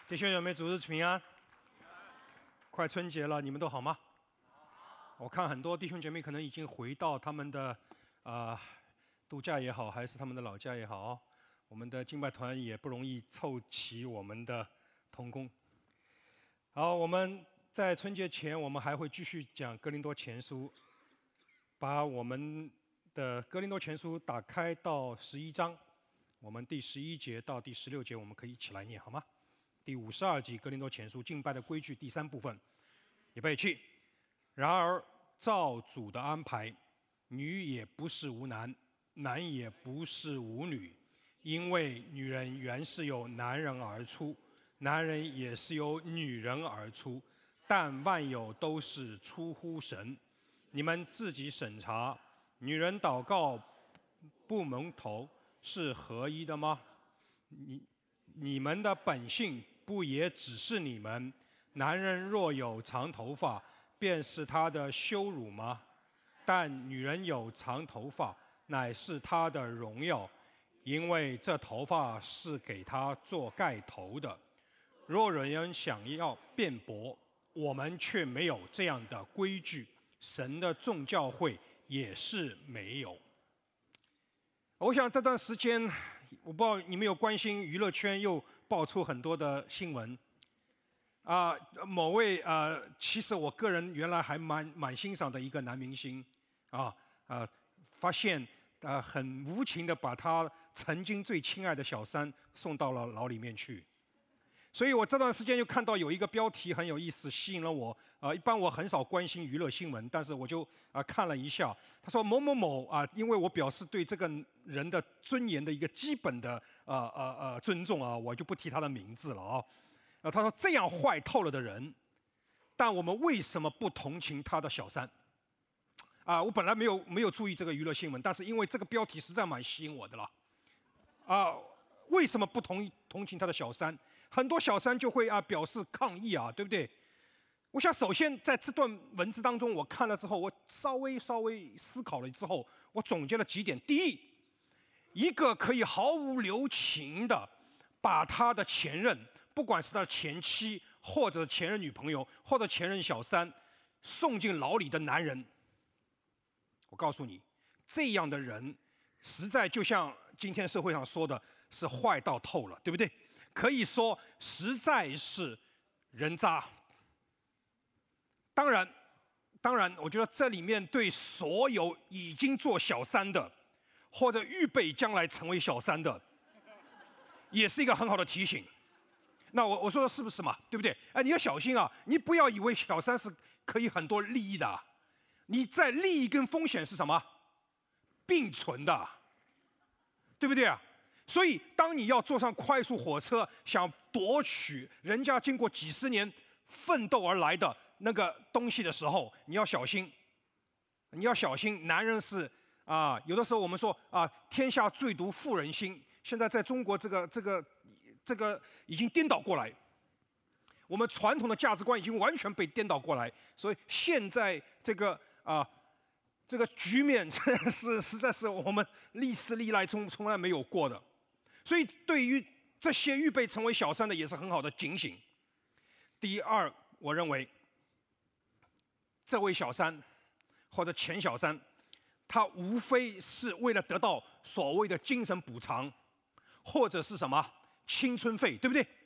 弟兄姐妹，主日平安！快春节了，你们都好吗？我看很多弟兄姐妹可能已经回到他们的度假也好，还是他们的老家也好，我们的敬拜团也不容易凑齐我们的同工。好，我们在春节前，我们还会继续讲哥林多前书，把我们的哥林多前书打开到11章，我们第11节到第16节，我们可以一起来念，好吗？第52集哥林多前书敬拜的规矩第3部分，预备起。然而照主的安排，女也不是无男，男也不是无女，因为女人原是由男人而出，男人也是由女人而出，但万有都是出乎神。你们自己审查，女人祷告不蒙头是合一的吗？你们的本性不也只是你们？男人若有长头发，便是他的羞辱吗？但女人有长头发，乃是她的荣耀，因为这头发是给她做盖头的。若有人想要辩驳，我们却没有这样的规矩，神的众教会也是没有。我想这段时间，我不知道你们有关心娱乐圈又爆出很多的新闻某位其实我个人原来还蛮欣赏的一个男明星发现很无情的把他曾经最亲爱的小三送到了牢里面去。所以我这段时间就看到有一个标题很有意思，吸引了我。一般我很少关心娱乐新闻，但是我就看了一下。他说某某某因为我表示对这个人的尊严的一个基本的尊重我就不提他的名字了他说这样坏透了的人，但我们为什么不同情他的小三？我本来没有注意这个娱乐新闻，但是因为这个标题实在蛮吸引我的了。为什么不同情他的小三？很多小三就会表示抗议对不对？我想首先在这段文字当中，我看了之后，我稍微思考了之后，我总结了几点。第一，一个可以毫无留情的把他的前任，不管是他的前妻，或者前任女朋友，或者前任小三，送进牢里的男人，我告诉你，这样的人实在就像今天社会上说的，是坏到透了，对不对？可以说实在是人渣。当然我觉得这里面对所有已经做小三的，或者预备将来成为小三的，也是一个很好的提醒。那我说的是不是嘛？对不对？你要小心你不要以为小三是可以很多利益的你在利益跟风险是什么并存的，对不对所以当你要坐上快速火车，想夺取人家经过几十年奋斗而来的那个东西的时候，你要小心。男人是有的时候我们说天下最毒妇人心，现在在中国这个已经颠倒过来，我们传统的价值观已经完全被颠倒过来，所以现在这个局面实在是我们历史历来从来没有过的。所以对于这些预备成为小三的也是很好的警醒。第二，我认为这位小三或者前小三，他无非是为了得到所谓的精神补偿，或者是什么青春费，对不对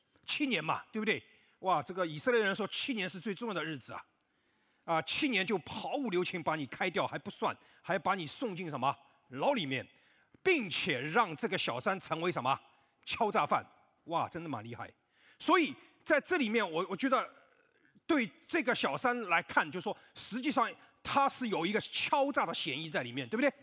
？7年嘛，对不对？哇，这个以色列人说7年是最重要的日子7年就毫无留情把你开掉还不算，还把你送进什么牢里面，并且让这个小三成为什么敲诈犯。哇，真的蛮厉害。所以在这里面我觉得对这个小三来看，就是说实际上他是有一个敲诈的嫌疑在里面，对不对？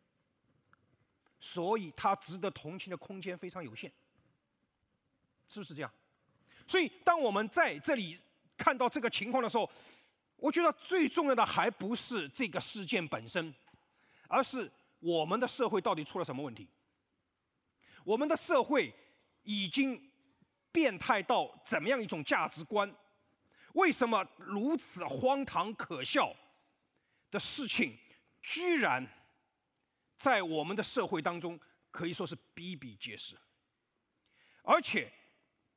所以他值得同情的空间非常有限，是不是这样？所以当我们在这里看到这个情况的时候，我觉得最重要的还不是这个事件本身，而是我们的社会到底出了什么问题。我们的社会已经变态到怎么样一种价值观？为什么如此荒唐可笑的事情，居然在我们的社会当中可以说是比比皆是？而且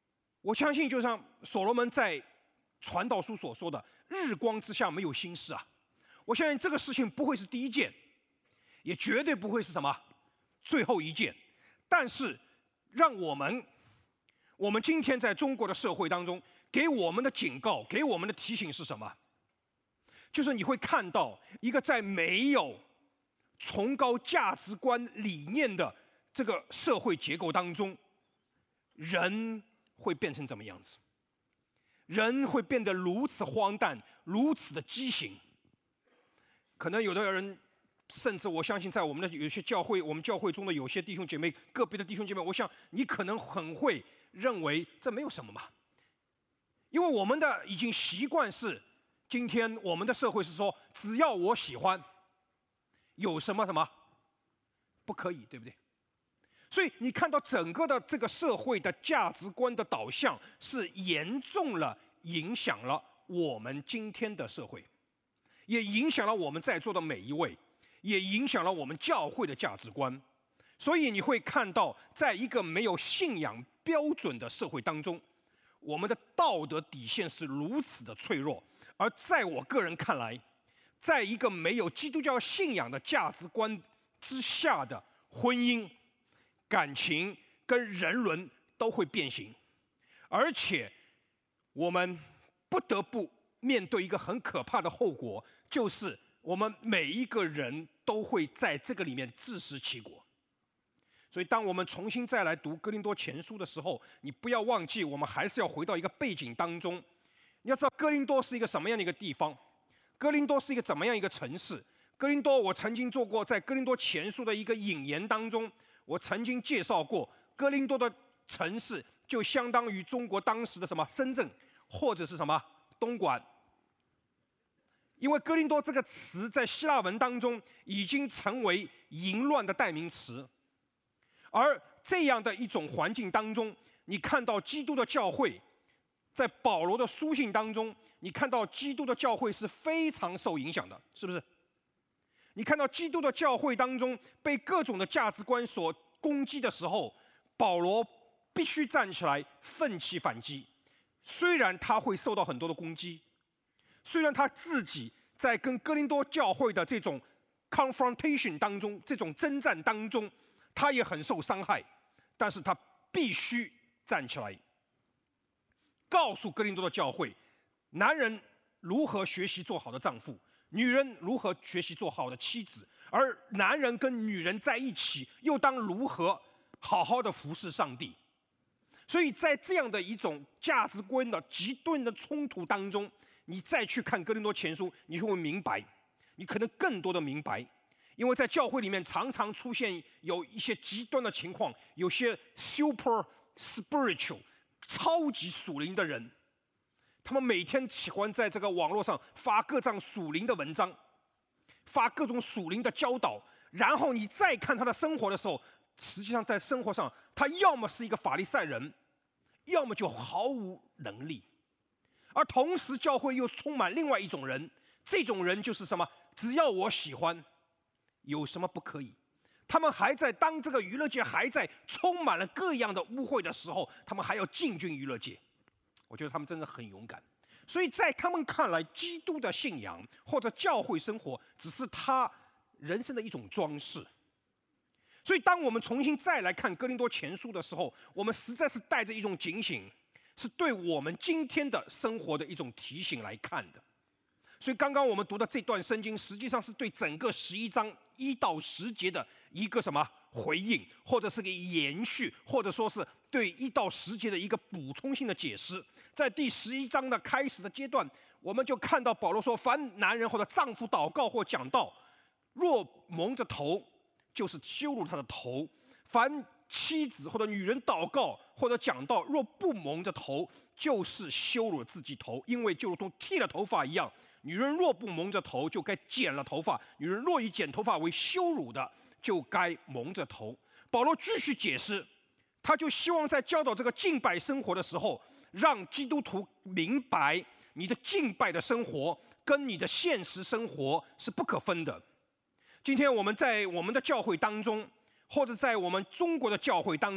我相信，就像所罗门在传道书所说的“日光之下没有新事”啊，我相信这个事情不会是第一件，也绝对不会是什么最后一件。但是，让我们今天在中国的社会当中，给我们的警告，给我们的提醒是什么？就是你会看到一个在没有崇高价值观理念的这个社会结构当中，人会变成怎么样子？人会变得如此荒诞，如此的畸形。可能有的人，甚至我相信，在我们的有些教会，我们教会中的有些弟兄姐妹，个别的弟兄姐妹，我想你可能很会认为这没有什么嘛，因为我们的已经习惯是，今天我们的社会是说，只要我喜欢，有什么不可以，对不对？所以你看到整个的这个社会的价值观的导向，是严重了影响了我们今天的社会，也影响了我们在座的每一位，也影响了我们教会的价值观。所以你会看到，在一个没有信仰标准的社会当中，我们的道德底线是如此的脆弱。而在我个人看来，在一个没有基督教信仰的价值观之下的婚姻、感情跟人伦都会变形，而且我们不得不面对一个很可怕的后果，就是我们每一个人都会在这个里面自食其果。所以当我们重新再来读哥林多前书的时候，你不要忘记，我们还是要回到一个背景当中。你要知道哥林多是一个什么样的一个地方，哥林多是一个怎么样一个城市。哥林多我曾经做过在哥林多前书的一个引言当中，我曾经介绍过，哥林多的城市就相当于中国当时的什么深圳，或者是什么东莞。因为哥林多这个词在希腊文当中已经成为淫乱的代名词，而这样的一种环境当中，你看到基督的教会，在保罗的书信当中，你看到基督的教会是非常受影响的，是不是？你看到基督的教会当中被各种的价值观所攻击的时候，保罗必须站起来奋起反击。虽然他会受到很多的攻击，虽然他自己在跟哥林多教会的这种 confrontation 当中，这种征战当中，他也很受伤害，但是他必须站起来，告诉哥林多的教会，男人如何学习做好的丈夫，女人如何学习做好的妻子，而男人跟女人在一起，又当如何好好的服侍上帝。所以在这样的一种价值观的极端的冲突当中，你再去看哥林多前书，你就会明白，你可能更多的明白。因为在教会里面常常出现有一些极端的情况，有些 super spiritual 超级属灵的人，他们每天喜欢在这个网络上发各种属灵的文章，发各种属灵的教导，然后你再看他的生活的时候，实际上在生活上他要么是一个法利赛人，要么就毫无能力。而同时教会又充满另外一种人，这种人就是什么？只要我喜欢，有什么不可以？他们还在当这个娱乐界还在充满了各样的污秽的时候，他们还要进军娱乐界。我觉得他们真的很勇敢。所以在他们看来，基督的信仰或者教会生活只是他人生的一种装饰。所以当我们重新再来看哥林多前书的时候，我们实在是带着一种警醒，是对我们今天的生活的一种提醒来看的。所以刚刚我们读的这段圣经，实际上是对整个11章1到10节的一个什么回应，或者是个延续，或者说是对1到10节的一个补充性的解释。在第11章的开始的阶段，我们就看到保罗说，凡男人或者丈夫祷告或讲道，若蒙着头，就是羞辱他的头；凡妻子或者女人祷告或者讲道，若不蒙着头，就是羞辱自己头，因为就如同剃了头发一样。女人若不蒙着头，就该剪了头发；女人若以剪头发为羞辱的，就该蒙着头。保罗继续解释，他就希望在教导这个敬拜生活的时候，让基督徒明白，你的敬拜的生活跟你的现实生活是不可分的。今天我们在我们的教会当中，或者在我们中国的教会当中，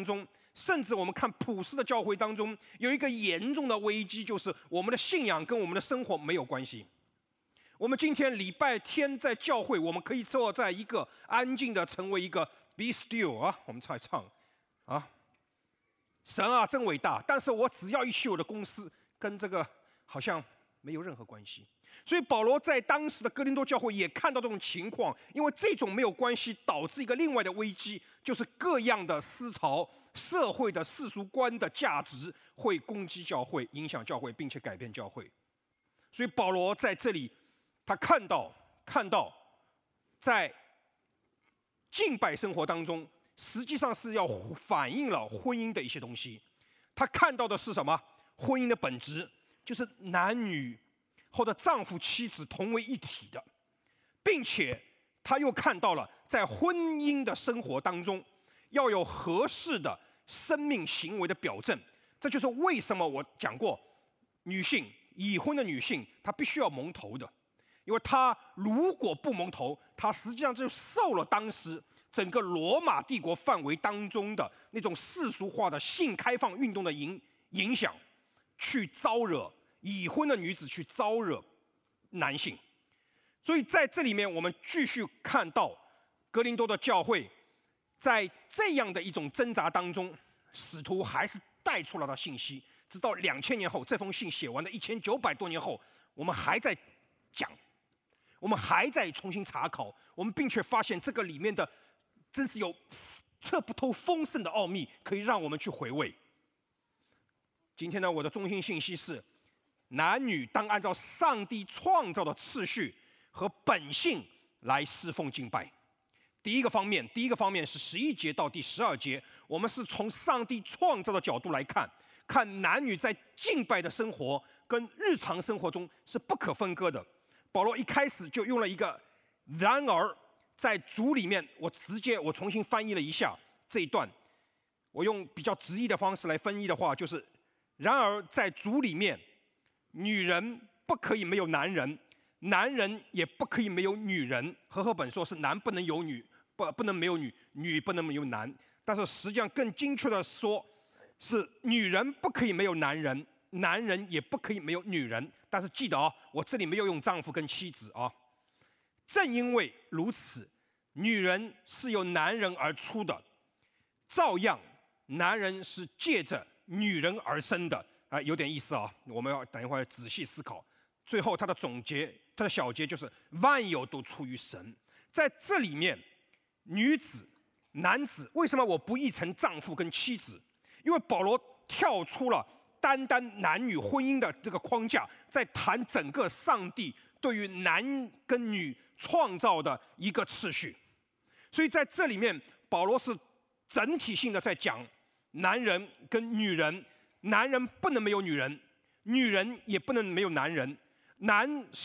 甚至我们看普世的教会当中，有一个严重的危机，就是我们的信仰跟我们的生活没有关系。我们今天礼拜天在教会，我们可以坐在一个安静的，成为一个 be still 啊，我们唱啊，神啊真伟大。但是我只要一去我的公司，跟这个好像没有任何关系。所以保罗在当时的哥林多教会也看到这种情况，因为这种没有关系，导致一个另外的危机，就是各样的思潮、社会的世俗观的价值会攻击教会、影响教会，并且改变教会。所以保罗在这里，他看到在敬拜生活当中，实际上是要反映了婚姻的一些东西。他看到的是什么？婚姻的本质就是男女或者丈夫妻子同为一体的，并且他又看到了在婚姻的生活当中要有合适的生命行为的表证。这就是为什么我讲过，女性已婚的女性她必须要蒙头的，因为她如果不蒙头，她实际上就受了当时整个罗马帝国范围当中的那种世俗化的性开放运动的影响，去招惹已婚的女子，去招惹男性。所以在这里面，我们继续看到哥林多的教会在这样的一种挣扎当中，使徒还是带出了他信息。直到2000年后，这封信写完的1900多年后，我们还在讲，我们还在重新查考，我们并且发现这个里面的真是有测不透丰盛的奥秘，可以让我们去回味。今天呢，我的中心信息是：男女当按照上帝创造的次序和本性来侍奉敬拜。第一个方面是11节到第12节，我们是从上帝创造的角度来看男女在敬拜的生活跟日常生活中是不可分割的。保罗一开始就用了一个然而，在主里面，我重新翻译了一下这一段，我用比较直译的方式来翻译的话，就是然而在主里面，女人不可以没有男人，男人也不可以没有女人。和合本说是男不能有女，不能没有女，女不能没有男。但是实际上更精确的说，是女人不可以没有男人，男人也不可以没有女人。但是记得啊，我这里没有用丈夫跟妻子啊。正因为如此，女人是由男人而出的，照样男人是借着女人而生的。有点意思啊，我们要等一会儿仔细思考。最后他的总结，他的小结就是万有都出于神。在这里面，女子、男子，为什么我不译成丈夫跟妻子？因为保罗跳出了单单男女婚姻的这个框架，在谈整个上帝对于男跟女创造的一个次序。所以在这里面，保罗是整体性的在讲男人跟女人，男人不能没有女人，女人也不能没有男人。男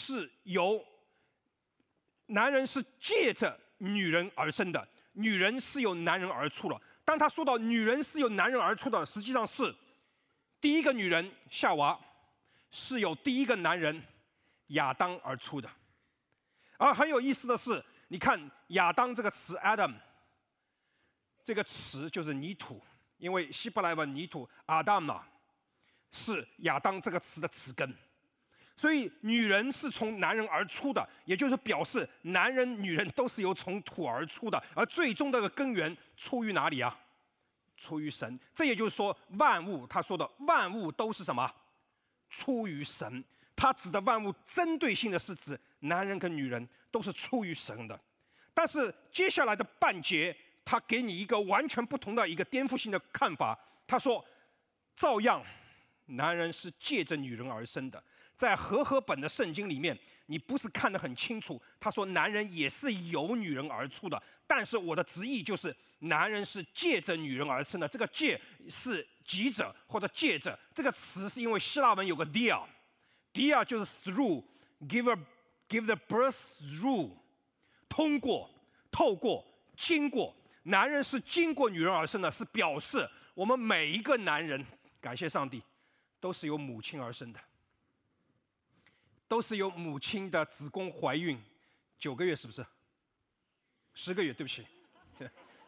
人是借着女人而生的，女人是由男人而出的。当他说到女人是由男人而出的，实际上是第一个女人夏娃是由第一个男人亚当而出的。而很有意思的是，你看亚当这个词 Adam， 这个词就是泥土，因为希伯来文泥土 Adam 是亚当这个词的词根。所以女人是从男人而出的，也就是表示男人女人都是由从土而出的，而最终这个根源出于哪里啊？出于神。这也就是说，万物，他说的万物都是什么？出于神。他指的万物针对性的是指男人跟女人都是出于神的。但是接下来的半节，他给你一个完全不同的一个颠覆性的看法。他说，照样男人是借着女人而生的。在和合本的圣经里面，你不是看得很清楚，他说男人也是由女人而出的，但是我的直译就是男人是借着女人而生的。这个借是藉着或者借着，这个词是因为希腊文有个 dia 就是 through give the birth through， 通过、透过、经过。男人是经过女人而生的，是表示我们每一个男人，感谢上帝，都是由母亲而生的，都是由母亲的子宫怀孕9个月，是不是？10个月，对不起，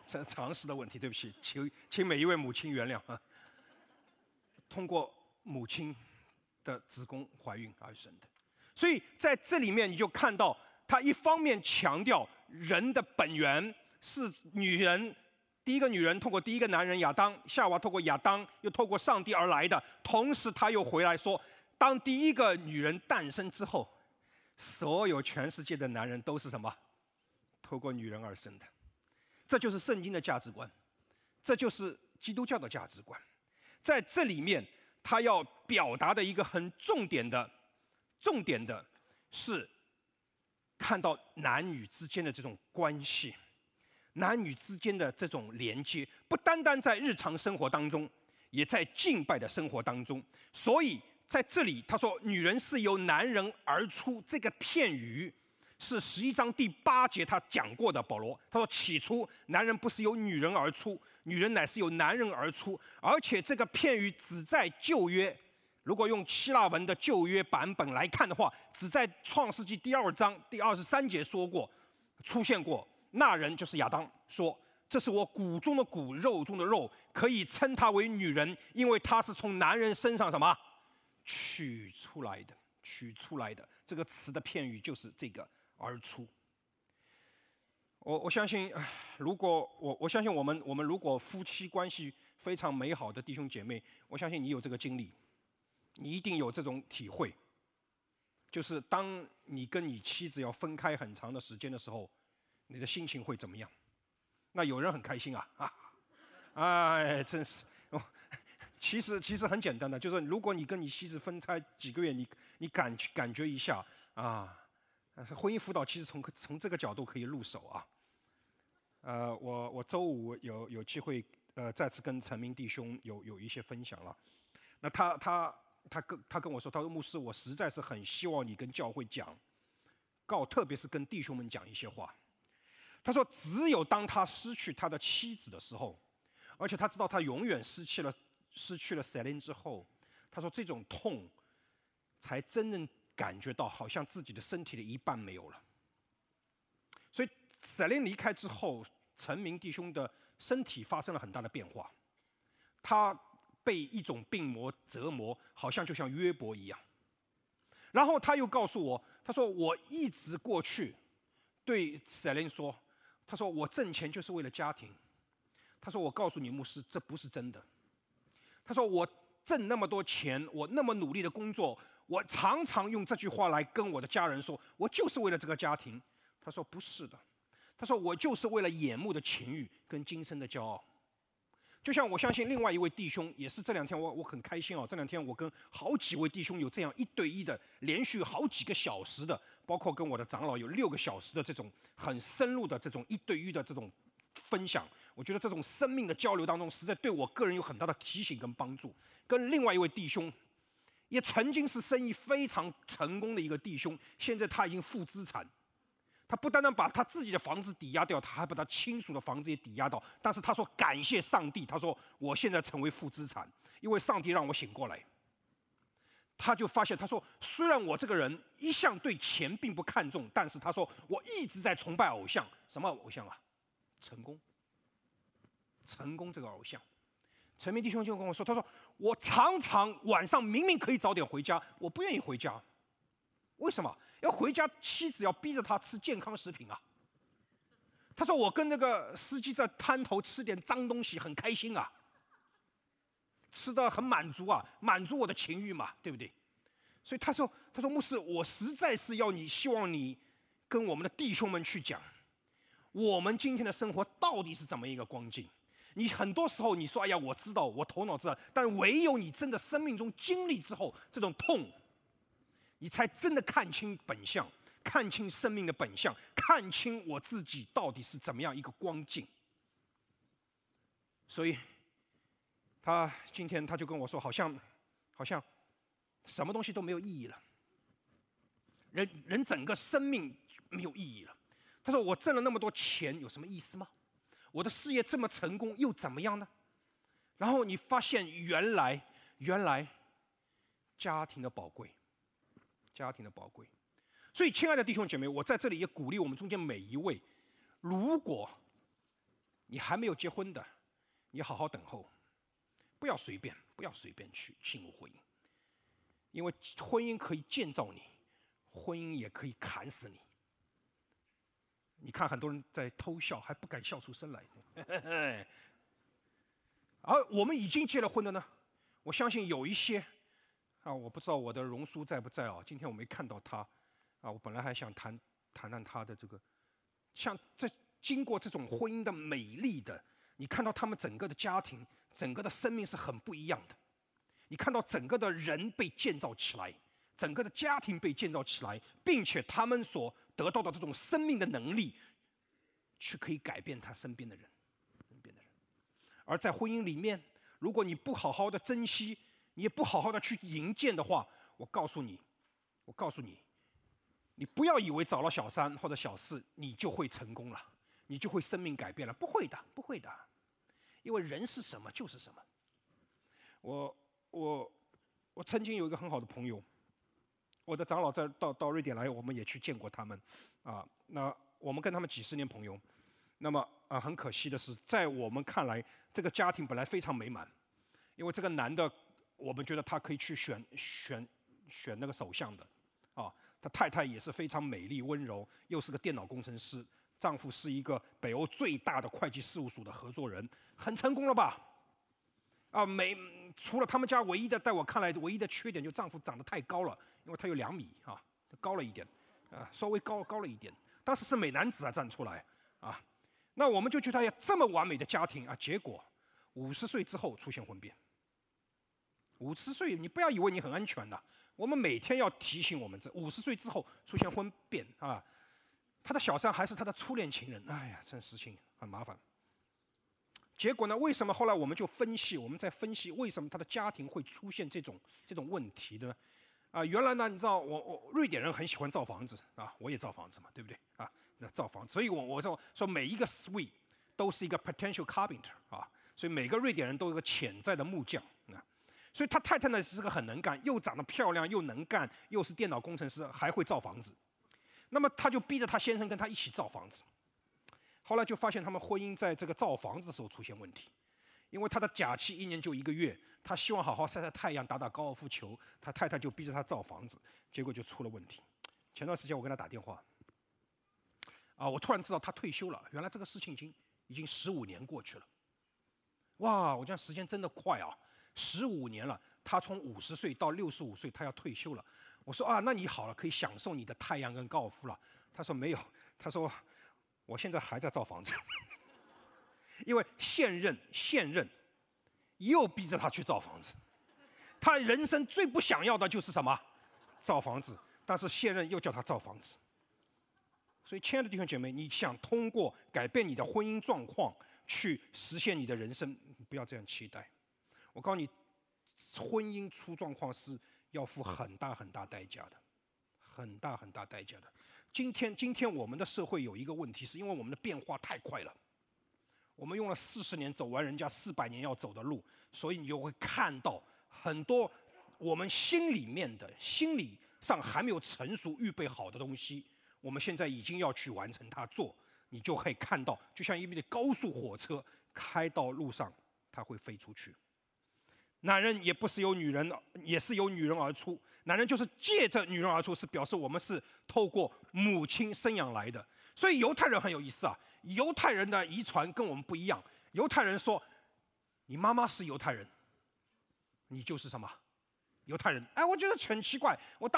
这常识的问题，对不起，请每一位母亲原谅啊。通过母亲的子宫怀孕而生的，所以在这里面你就看到，他一方面强调人的本源是女人，第一个女人透过第一个男人亚当，夏娃透过亚当，又透过上帝而来的，同时他又回来说，当第一个女人诞生之后，所有全世界的男人都是什么？透过女人而生的。这就是圣经的价值观，这就是基督教的价值观。在这里面，他要表达的一个很重点的是，看到男女之间的这种关系，男女之间的这种连接，不单单在日常生活当中，也在敬拜的生活当中。所以在这里，他说“女人是由男人而出”这个片语，是11章第8节他讲过的。保罗他说：“起初男人不是由女人而出，女人乃是由男人而出。”而且这个片语只在旧约，如果用希腊文的旧约版本来看的话，只在创世纪第2章第23节出现过。那人就是亚当，说：“这是我骨中的骨，肉中的肉，可以称他为女人，因为他是从男人身上什么取出来的。”取出来的这个词的片语就是这个而出。我相信，我相信我们如果夫妻关系非常美好的弟兄姐妹，我相信你有这个经历，你一定有这种体会，就是当你跟你妻子要分开很长的时间的时候，你的心情会怎么样？那有人很开心哎，真是。其实很简单的，就是如果你跟你妻子分开几个月，你感觉一下啊，婚姻辅导其实从这个角度可以入手啊。我周五有机会再次跟陈明弟兄有一些分享了。那他跟我说，他说牧师，我实在是很希望你跟教会讲，特别是跟弟兄们讲一些话。他说，只有当他失去他的妻子的时候，而且他知道他永远失去了 Celine 之后，他说这种痛才真正感觉到好像自己的身体的一半没有了。所以 Celine 离开之后，陈明弟兄的身体发生了很大的变化，他被一种病魔折磨，好像就像约伯一样。然后他又告诉我，他说我一直过去对 Celine 说，他说我挣钱就是为了家庭。他说我告诉你牧师，这不是真的。他说我挣那么多钱，我那么努力的工作，我常常用这句话来跟我的家人说，我就是为了这个家庭。他说不是的，他说我就是为了眼目的情欲跟今生的骄傲。就像我相信另外一位弟兄，也是这2天我很开心这2天我跟好几位弟兄有这样1对1的连续好几个小时的，包括跟我的长老有6个小时的这种很深入的这种1对1的这种分享。我觉得这种生命的交流当中，实在对我个人有很大的提醒跟帮助。跟另外一位弟兄，也曾经是生意非常成功的一个弟兄，现在他已经负资产。他不单单把他自己的房子抵押掉，他还把他亲属的房子也抵押到。但是他说感谢上帝，他说我现在成为负资产，因为上帝让我醒过来。他就发现，他说虽然我这个人一向对钱并不看重，但是他说我一直在崇拜偶像。什么偶像啊？成功这个偶像。陈明弟兄就跟我说，他说我常常晚上明明可以早点回家，我不愿意回家。为什么要回家？妻子要逼着他吃健康食品啊。他说我跟那个司机在摊头吃点脏东西很开心啊，吃得很满足啊，满足我的情欲嘛，对不对？所以他说牧师，我实在是希望你跟我们的弟兄们去讲，我们今天的生活到底是怎么一个光景。你很多时候你说哎呀，我知道，我头脑知道，但唯有你真的生命中经历之后，这种痛，你才真的看清本相，看清生命的本相，看清我自己到底是怎么样一个光景。所以他今天他就跟我说，好像什么东西都没有意义了，人整个生命没有意义了。他说我挣了那么多钱有什么意思吗？我的事业这么成功又怎么样呢？然后你发现原来家庭的宝贵，家庭的宝贵。所以亲爱的弟兄姐妹，我在这里也鼓励我们中间每一位，如果你还没有结婚的，你好好等候，不要随便去进入婚姻，因为婚姻可以建造你，婚姻也可以砍死你。你看很多人在偷笑，还不敢笑出声来。而我们已经结了婚的呢，我相信有一些我不知道我的荣叔在不在啊？今天我没看到他我本来还想谈他的这个，像经过这种婚姻的美丽的，你看到他们整个的家庭，整个的生命是很不一样的。你看到整个的人被建造起来，整个的家庭被建造起来，并且他们所得到的这种生命的能力，去可以改变他身边的人。而在婚姻里面，如果你不好好的珍惜，你也不好好的去营建的话，我告诉你，你不要以为找了小三或者小四，你就会成功了，你就会生命改变了，不会的，因为人是什么就是什么。我曾经有一个很好的朋友，我的长老到瑞典来，我们也去见过他们，那我们跟他们几十年朋友，那么很可惜的是，在我们看来，这个家庭本来非常美满，因为这个男的，我们觉得他可以去选那个首相的，他太太也是非常美丽温柔，又是个电脑工程师，丈夫是一个北欧最大的会计事务所的合伙人，很成功了吧？除了他们家在我看来唯一的缺点，就丈夫长得太高了，因为他有2米高了一点，稍微高了一点，当时是美男子站出来那我们就觉得这么完美的家庭结果50岁之后出现婚变。50岁，你不要以为你很安全的，我们每天要提醒我们50岁之后出现婚变他的小三还是他的初恋情人，哎呀，这事情很麻烦。结果呢？为什么后来我们在分析为什么他的家庭会出现这种问题呢？原来呢，你知道瑞典人很喜欢造房子我也造房子嘛，对不对那造房子，所以我说每一个 Swede 都是一个 potential carpenter 所以每个瑞典人都有个潜在的木匠所以他太太呢是个很能干，又长得漂亮，又能干，又是电脑工程师，还会造房子。那么他就逼着他先生跟他一起造房子。后来就发现他们婚姻在这个造房子的时候出现问题，因为他的假期1年就1个月，他希望好好晒晒太阳，打高尔夫球，他太太就逼着他造房子，结果就出了问题。前段时间我跟他打电话，我突然知道他退休了，原来这个事情已经15年过去了。哇，我讲时间真的快15年了，他从50岁到65岁，他要退休了。我说那你好了，可以享受你的太阳跟高尔夫了。他说没有，他说我现在还在造房子，因为现任又逼着他去造房子。他人生最不想要的就是什么？造房子，但是现任又叫他造房子。所以，亲爱的弟兄姐妹，你想通过改变你的婚姻状况去实现你的人生，不要这样期待。我告诉你，婚姻出状况是要付很大很大代价的，很大很大代价的。今天我们的社会有一个问题，是因为我们的变化太快了，我们用了40年走完人家400年要走的路，所以你就会看到很多我们心理上还没有成熟预备好的东西，我们现在已经要去完成它做，你就可以看到，就像一列高速火车开到路上，它会飞出去。男人也不是由女人，也是由女人而出。男人就是借着女人而出，是表示我们是透过母亲生养来的。所以犹太人很有意思犹太人的遗传跟我们不一样。犹太人说，你妈妈是犹太人，你就是什么？犹太人。我觉得很奇怪。我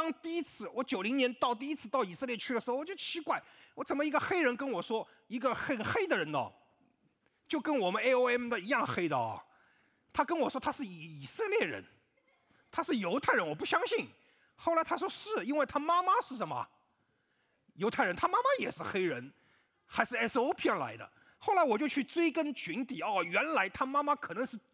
90年第一次到以色列去的时候，我就奇怪，我怎么一个黑人跟我说，一个很黑的人就跟我们 AOM 的一样黑的他跟我说他是以色列人，他是犹太人，我不相信。后来他说是因为他妈妈是什么？犹太人，他妈妈也是黑人，还是 SOP 来的。后来我就去追根寻底，原来他妈妈可能是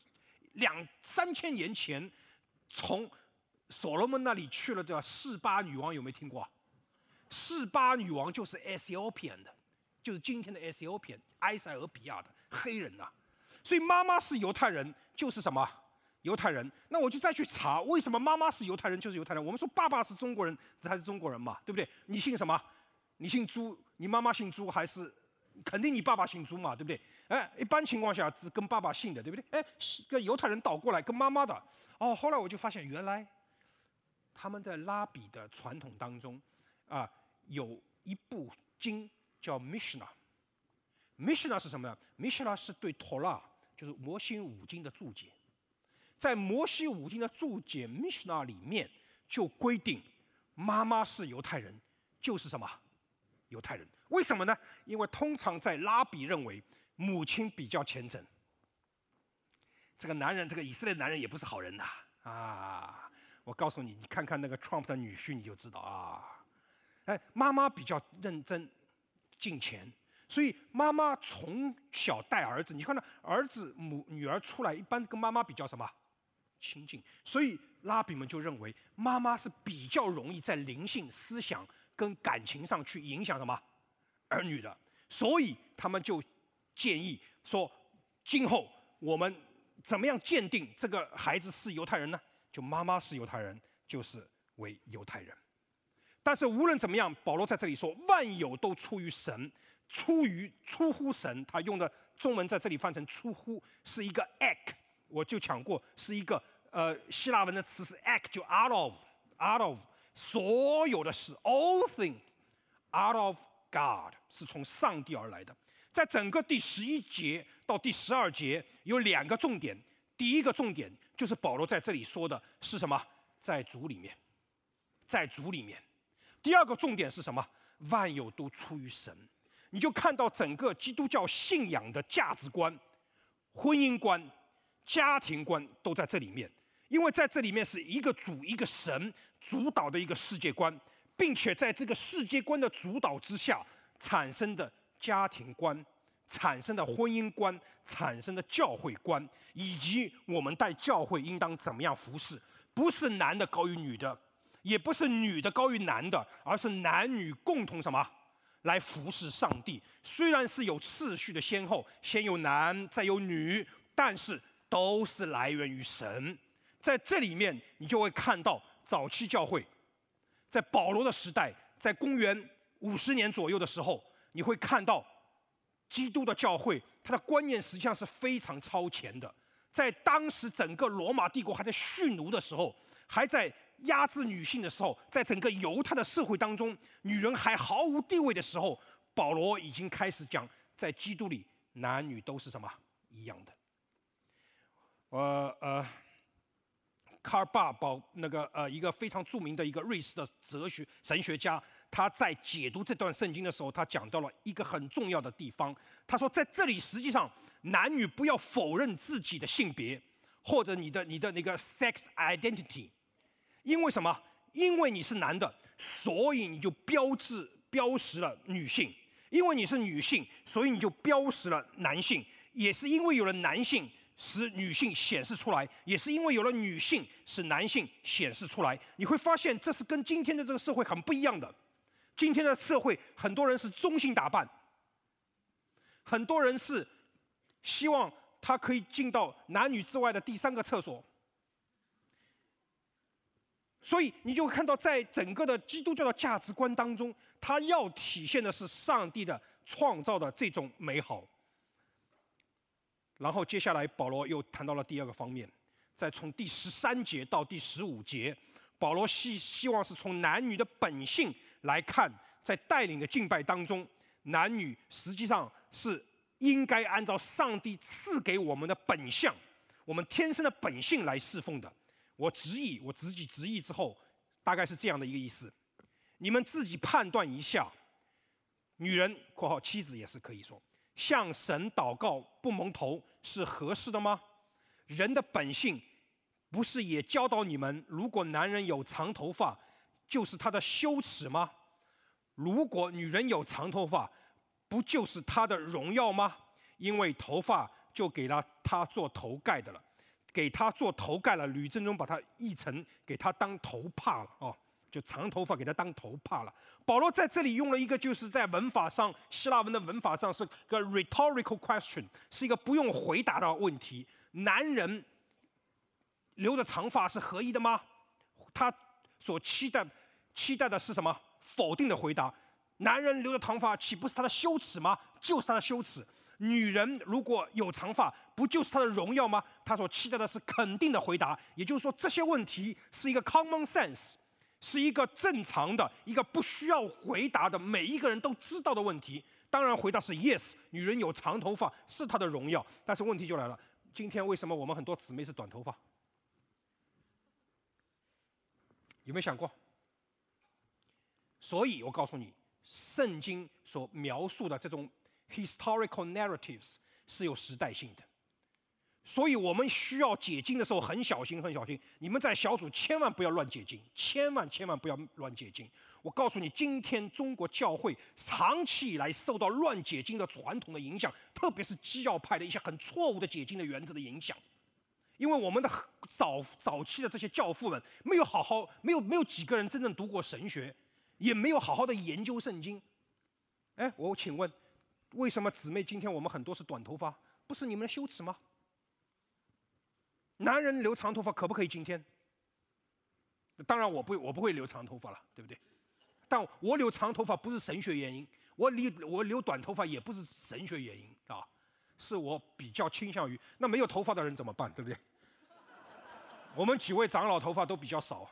2-3千年前从所罗门那里去了叫示巴女王，有没有听过示巴女王就是 Ethiopian 的，就是今天的 Ethiopian 埃塞俄比亚的黑人所以妈妈是犹太人，就是什么？犹太人。那我就再去查，为什么妈妈是犹太人就是犹太人？我们说爸爸是中国人，这还是中国人嘛，对不对？你姓什么？你姓朱，你妈妈姓朱还是肯定你爸爸姓朱嘛，对不对？哎，一般情况下只跟爸爸姓的，对不对？哎，个犹太人倒过来跟妈妈的。哦，后来我就发现，原来他们在拉比的传统当中，有一部经叫 Mishnah。Mishnah 是什么呢 ？Mishnah 是对托拉，就是摩西五经的注解。在摩西五经的注解 Mishnah 里面，就规定妈妈是犹太人，就是什么？犹太人。为什么呢？因为通常在拉比认为母亲比较虔诚。这个男人，这个以色列男人也不是好人呐啊！我告诉你，你看看那个 Trump 的女婿，你就知道啊。哎，妈妈比较认真敬虔，所以妈妈从小带儿子，你看到儿子女儿出来，一般跟妈妈比较什么亲近，所以拉比们就认为妈妈是比较容易在灵性、思想跟感情上去影响什么儿女的，所以他们就建议说，今后我们怎么样鉴定这个孩子是犹太人呢？就妈妈是犹太人，就是为犹太人。但是无论怎么样，保罗在这里说，万有都出于神，出乎神。他用的中文在这里翻成出乎，是一个 ek， 我就讲过，是一个希腊文的词是 ek， 就 out of 所有的事 all things out of God， 是从上帝而来的。在整个第11节到第12节有2个重点，第一个重点就是保罗在这里说的是什么？在主里面，在主里面。第二个重点是什么？万有都出于神。你就看到整个基督教信仰的价值观、婚姻观、家庭观都在这里面，因为在这里面是一个主、一个神主导的一个世界观，并且在这个世界观的主导之下产生的家庭观、产生的婚姻观、产生的教会观，以及我们在教会应当怎么样服侍，不是男的高于女的，也不是女的高于男的，而是男女共同什么来服侍上帝。虽然是有次序的先后，先有男再有女，但是都是来源于神。在这里面你就会看到早期教会在保罗的时代，在公元50年左右的时候，你会看到基督的教会它的观念实际上是非常超前的。在当时整个罗马帝国还在蓄奴的时候，还在压制女性的时候，在整个犹太的社会当中，女人还毫无地位的时候，保罗已经开始讲，在基督里男女都是什么一样的。卡尔巴堡一个非常著名的一个瑞士的神学家，他在解读这段圣经的时候，他讲到了一个很重要的地方。他说，在这里实际上男女不要否认自己的性别，或者你的那个 sex identity。因为什么？因为你是男的，所以你就标识了女性；因为你是女性，所以你就标识了男性。也是因为有了男性，使女性显示出来；也是因为有了女性，使男性显示出来。你会发现，这是跟今天的这个社会很不一样的。今天的社会，很多人是中性打扮，很多人是希望他可以进到男女之外的第3个厕所。所以你就会看到，在整个的基督教的价值观当中，它要体现的是上帝的创造的这种美好。然后接下来保罗又谈到了第2个方面，在从第13节到第15节，保罗希望是从男女的本性来看，在带领的敬拜当中，男女实际上是应该按照上帝赐给我们的本相，我们天生的本性来侍奉的。我自己直译之后，大概是这样的一个意思：你们自己判断一下，女人（括号妻子也是可以说）向神祷告不蒙头是合适的吗？人的本性不是也教导你们，如果男人有长头发，就是他的羞耻吗？如果女人有长头发，不就是她的荣耀吗？因为头发就给了她做头盖的了。给他做头盖了，吕正中把它译成给他当头帕了哦，就长头发给他当头帕了。保罗在这里用了一个，就是在文法上，希腊文的文法上是个 rhetorical question， 是一个不用回答的问题。男人留着长发是合宜的吗？他所期待的是什么？否定的回答。 男人留着长发，岂不是他的羞耻吗？就是他的羞耻。女人如果有长发，不就是她的荣耀吗？他所期待的是肯定的回答，也就是说，这些问题是一个 common sense， 是一个正常的、一个不需要回答的，每一个人都知道的问题。当然，回答是 yes， 女人有长头发是她的荣耀。但是问题就来了，今天为什么我们很多姊妹是短头发？有没有想过？所以我告诉你，圣经所描述的这种 historical narratives 是有时代性的，所以我们需要解经的时候很小心，很小心。你们在小组千万不要乱解经，千万不要乱解经。我告诉你，今天中国教会长期以来受到乱解经的传统的影响，特别是基要派的一些很错误的解经的原则的影响。因为我们的早期的这些教父们没有几个人真正读过神学，也没有好好的研究圣经。哎，我请问，为什么姊妹今天我们很多是短头发？不是你们的羞耻吗？男人留长头发可不可以？今天，当然我不会留长头发了，对不对？但我留长头发不是神学原因，我留短头发也不是神学原因啊，是我比较倾向于。那没有头发的人怎么办？对不对？我们几位长老头发都比较少，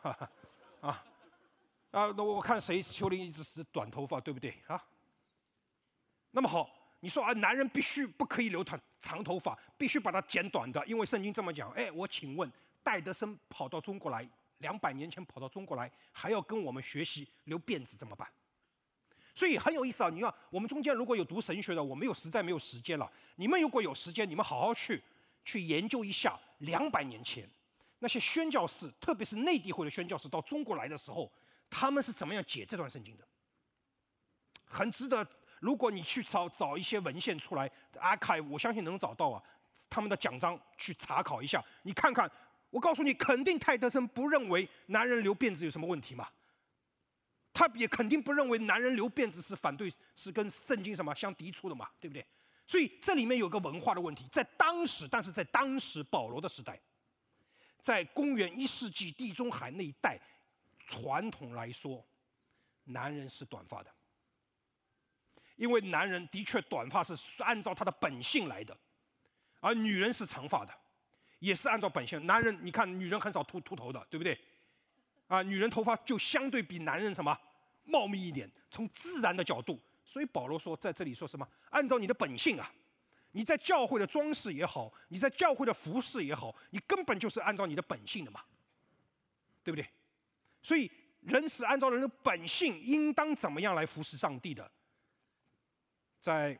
那我看丘陵一直是短头发，对不对啊？那么好，你说男人不可以留长头发，必须把它剪短的，因为圣经这么讲。哎，我请问，戴德生跑到中国来，200年前跑到中国来，还要跟我们学习留辫子怎么办？所以很有意思啊！你看，我们中间如果有读神学的，我实在没有时间了。你们如果有时间，你们好好去研究一下200年前那些宣教士，特别是内地会的宣教士到中国来的时候，他们是怎么样解这段圣经的？很值得。如果你去找一些文献出来 ，archive， 我相信能找到啊，他们的讲章去查考一下，你看看。我告诉你，肯定泰德森不认为男人留辫子有什么问题嘛？他也肯定不认为男人留辫子是反对，是跟圣经什么相抵触的嘛，对不对？所以这里面有个文化的问题，但是在当时保罗的时代，在公元1世纪地中海那一带，传统来说，男人是短发的，因为男人的确短发是按照他的本性来的，而女人是长发的，也是按照本性。男人你看，女人很少秃头的，对不对？女人头发就相对比男人什么茂密一点，从自然的角度。所以保罗说，在这里说什么？按照你的本性啊，你在教会的装饰也好，你在教会的服饰也好，你根本就是按照你的本性的嘛，对不对？所以人是按照人的本性，应当怎么样来服侍上帝的。在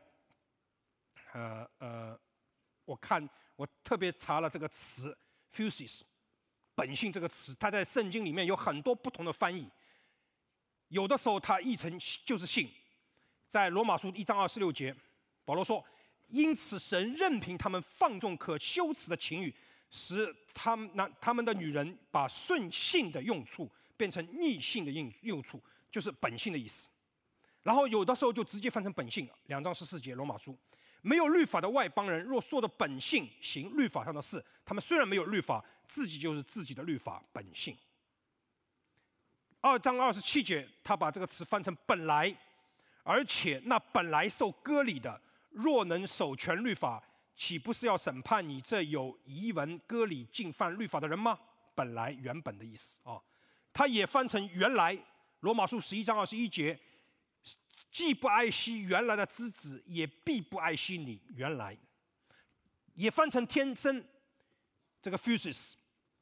我特别查了这个词 "physis"。本性这个词，它在圣经里面有很多不同的翻译，有的时候它译成就是性。在罗马书1章26节，保罗说：“因此神任凭他们放纵可羞耻的情欲，使他们的女人把顺性的用处变成逆性的用处，就是本性的意思。”然后有的时候就直接翻成本性，2章14节罗马书。没有律法的外邦人，若说的本性行律法上的事，他们虽然没有律法，自己就是自己的律法本性。2章27节，他把这个词翻成本来，而且那本来受割礼的，若能守全律法，岂不是要审判你这有遗文割礼进犯律法的人吗？本来原本的意思啊，他也翻成原来，罗马书11章21节。既不爱惜原来的枝子，也必不爱惜你原来。也翻成天生，这个 physis，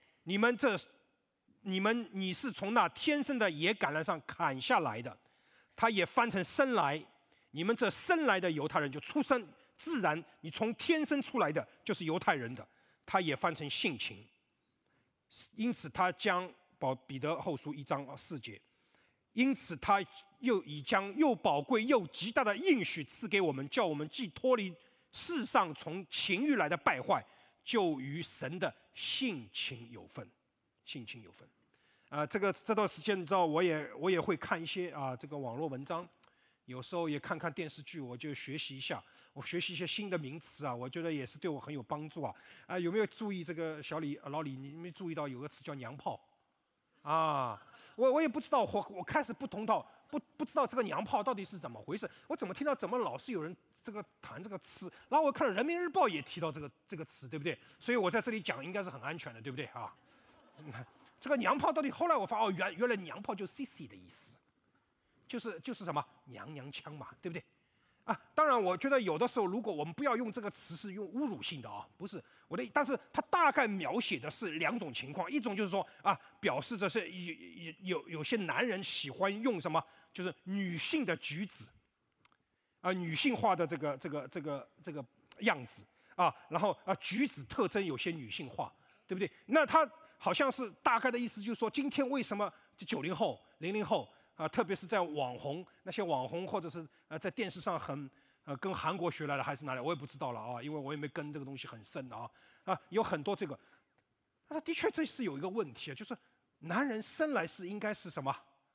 你是从那天生的野橄榄上砍下来的。他也翻成生来，你们这生来的犹太人就出生，自然你从天生出来的就是犹太人的。他也翻成性情，因此他将彼得后书1章4节。因此，他又已将又宝贵又极大的应许赐给我们，叫我们既脱离世上从情欲来的败坏，就与神的性情有分。性情有分。这段时间，你知道，我也会看一些这个网络文章，有时候也看看电视剧，我就学习一下。我学习一些新的名词我觉得也是对我很有帮助有没有注意这个老李？你没注意到有个词叫娘炮？ 啊，我也不知道，我开始不知道这个娘炮到底是怎么回事。我怎么听到怎么老是有人这个谈这个词？然后我看了人民日报也提到这个词，对不对？所以我在这里讲应该是很安全的，对不对啊？这个娘炮到底后来我发哦，原来娘炮就是 CC 的意思，就是什么娘娘腔嘛，对不对？啊，当然，我觉得有的时候，如果我们不要用这个词是用侮辱性的啊，不是但是它大概描写的是两种情况，一种就是说啊，表示着是有些男人喜欢用什么，就是女性的举止，啊，女性化的这个样子啊，然后啊举止特征有些女性化，对不对？那他好像是大概的意思就是说，今天为什么这90后、00后？啊，特别是在那些网红，或者是在电视上跟韩国学来的还是哪里，我也不知道了啊，因为我也没跟这个东西很深啊。有很多这个，但是的确这是有一个问题啊，就是男人生来应该是什么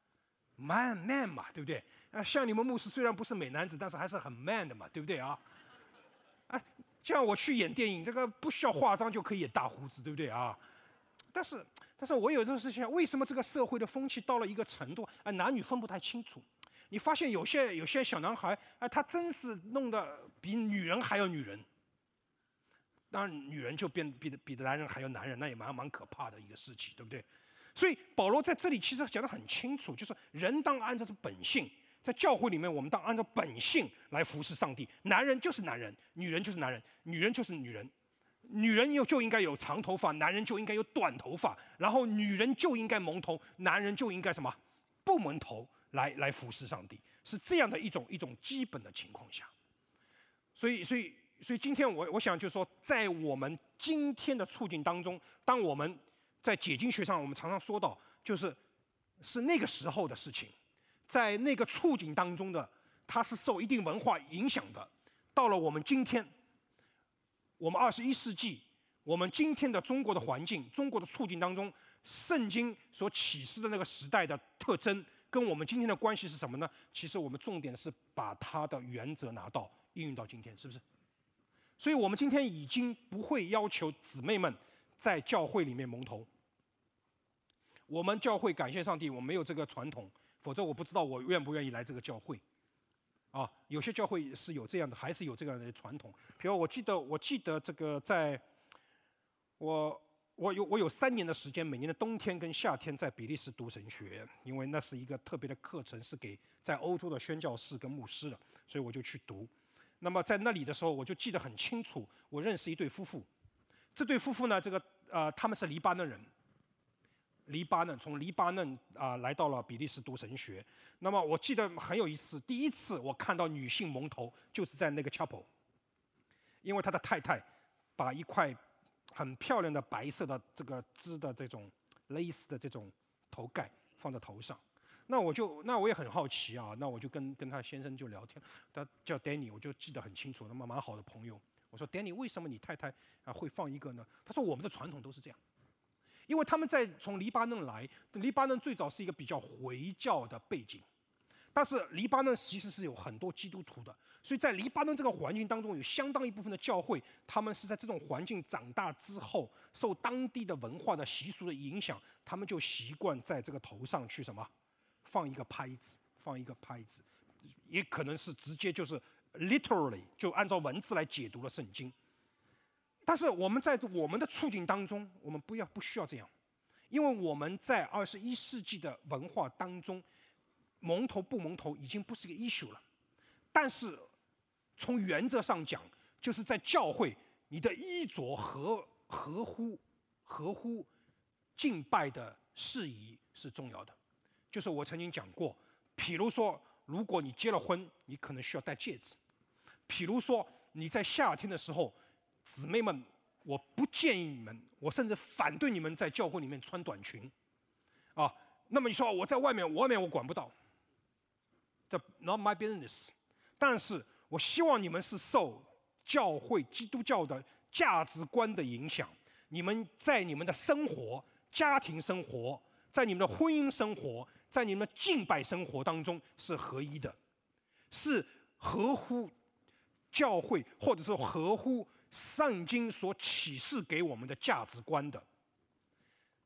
man 嘛，对不对？像你们牧师虽然不是美男子，但是还是很 man 的嘛，对不对啊？就像我去演电影，这个不需要化妆就可以演大胡子，对不对啊？但是我有时候是想，为什么这个社会的风气到了一个程度，男女分不太清楚？你发现有些小男孩，他真是弄得比女人还要女人。当然，女人就比男人还要男人，那也蛮可怕的一个事情，对不对？所以保罗在这里其实讲得很清楚，就是人当按照这本性，在教会里面，我们当按照本性来服侍上帝。男人就是男人，女人就是男人，女人就是女人。女人就应该有长头发，男人就应该有短头发，然后女人就应该蒙头，男人就应该什么不蒙头来服侍上帝，是这样的一种基本的情况下。所以今天我想就是说，在我们今天的处境当中，当我们在解经学上，我们常常说到，是那个时候的事情，在那个处境当中的，它是受一定文化影响的。到了我们今天。我们21世纪，我们今天的中国的环境、中国的处境当中，圣经所启示的那个时代的特征，跟我们今天的关系是什么呢？其实我们重点是把它的原则拿到应用到今天，是不是？所以我们今天已经不会要求姊妹们在教会里面蒙头。我们教会感谢上帝，我没有这个传统，否则我不知道我愿不愿意来这个教会。有些教会是有这样的，还是有这样的传统。比如我记得这个，我有3年的时间，每年的冬天跟夏天在比利时读神学，因为那是一个特别的课程，是给在欧洲的宣教士跟牧师的，所以我就去读。那么在那里的时候，我就记得很清楚，我认识一对夫妇。这对夫妇呢，他们是黎巴嫩人。从黎巴嫩来到了比利时读神学。那么我记得很有意思，第一次我看到女性蒙头，就是在那个 chapel， 因为他的太太把一块很漂亮的白色的这个织的这种蕾丝的这种头盖放在头上。那我也很好奇啊，那我就跟他先生就聊天，他叫 Danny， 我就记得很清楚，那么蛮好的朋友。我说 Danny， 为什么你太太会放一个呢？他说我们的传统都是这样。因为他们从黎巴嫩来，黎巴嫩最早是一个比较回教的背景，但是黎巴嫩其实是有很多基督徒的，所以在黎巴嫩这个环境当中，有相当一部分的教会，他们是在这种环境长大之后，受当地的文化的习俗的影响，他们就习惯在这个头上去放一个拍子，也可能是直接就是 literally 就按照文字来解读了圣经。但是我们在我们的处境当中，我们不需要这样，因为我们在21世纪的文化当中，蒙头不蒙头已经不是个 issue 了。但是从原则上讲，就是在教会，你的衣着合乎敬拜的事宜是重要的。就是我曾经讲过，譬如说，如果你结了婚，你可能需要戴戒指；譬如说你在夏天的时候。姊妹们，我不建议你们，我甚至反对你们在教会里面穿短裙，那么你说我在外面我管不到，这 not my business。但是我希望你们是受教会基督教的价值观的影响，你们在你们的生活、家庭生活，在你们的婚姻生活，在你们的敬拜生活当中是合一的，是合乎教会或者是合乎圣经所启示给我们的价值观的，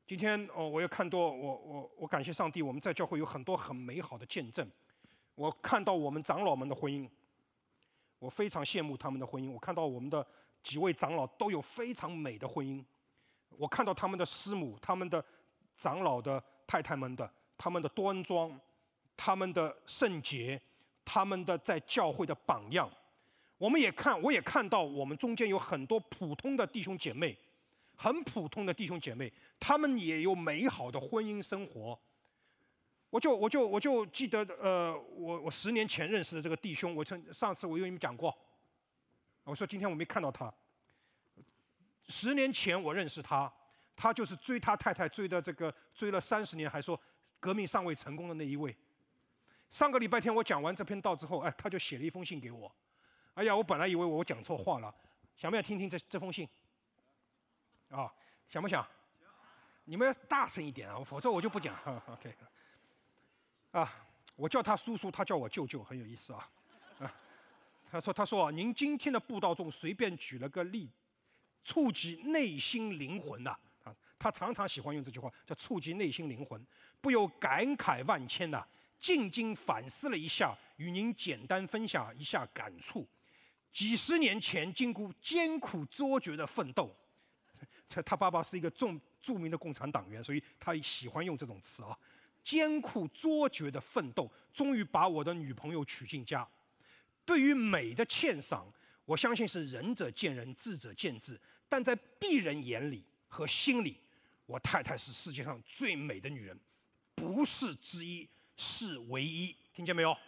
今天我也看到我感谢上帝，我们在教会有很多很美好的见证。我看到我们长老们的婚姻，我非常羡慕他们的婚姻。我看到我们的几位长老都有非常美的婚姻。我看到他们的师母、他们的长老的太太们的他们的端庄、他们的圣洁、他们的在教会的榜样。我也看到我们中间有很多普通的弟兄姐妹，很普通的弟兄姐妹，他们也有美好的婚姻生活。我就记得，我10年前认识的这个弟兄，上次我有跟你们讲过，我说今天我没看到他。10年前我认识他，他就是追他太太追了30年，还说革命尚未成功的那一位。上个礼拜天我讲完这篇道之后，他就写了一封信给我。哎呀，我本来以为我讲错话了，想不想听听这封信？啊，想不想？你们要大声一点啊，否则我就不讲。OK。我叫他叔叔，他叫我舅舅，很有意思啊。他说您今天的布道中随便举了个例，触及内心灵魂呐。他常常喜欢用这句话，叫触及内心灵魂，不由感慨万千呐。静静反思了一下，与您简单分享一下感触。几十年前，经过艰苦卓绝的奋斗，他爸爸是一个著名的共产党员，所以他喜欢用这种词啊。艰苦卓绝的奋斗，终于把我的女朋友娶进家。对于美的鉴赏，我相信是仁者见仁，智者见智。但在鄙人眼里和心里，我太太是世界上最美的女人，不是之一，是唯一。听见没有？